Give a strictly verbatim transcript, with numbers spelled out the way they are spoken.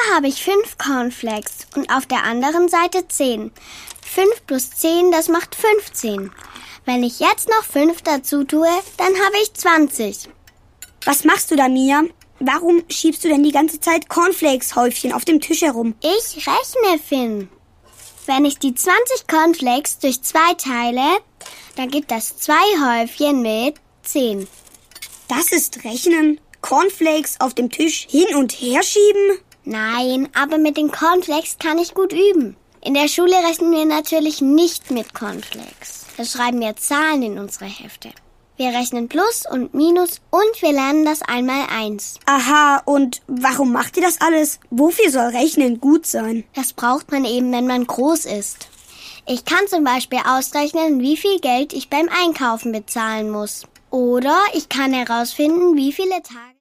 habe ich fünf Cornflakes und auf der anderen Seite zehn. fünf plus zehn, das macht fünfzehn. Wenn ich jetzt noch fünf dazu tue, dann habe ich zwanzig. Was machst du da, Mia? Warum schiebst du denn die ganze Zeit Cornflakes-Häufchen auf dem Tisch herum? Ich rechne, Finn. Wenn ich die zwanzig Cornflakes durch zwei teile, dann gibt das zwei Häufchen mit zehn. Das ist Rechnen? Cornflakes auf dem Tisch hin und her schieben? Nein, aber mit den Cornflakes kann ich gut üben. In der Schule rechnen wir natürlich nicht mit Cornflakes. Da schreiben wir Zahlen in unsere Hefte. Wir rechnen Plus und Minus und wir lernen das Einmaleins. Aha, und warum macht ihr das alles? Wofür soll Rechnen gut sein? Das braucht man eben, wenn man groß ist. Ich kann zum Beispiel ausrechnen, wie viel Geld ich beim Einkaufen bezahlen muss. Oder ich kann herausfinden, wie viele Tage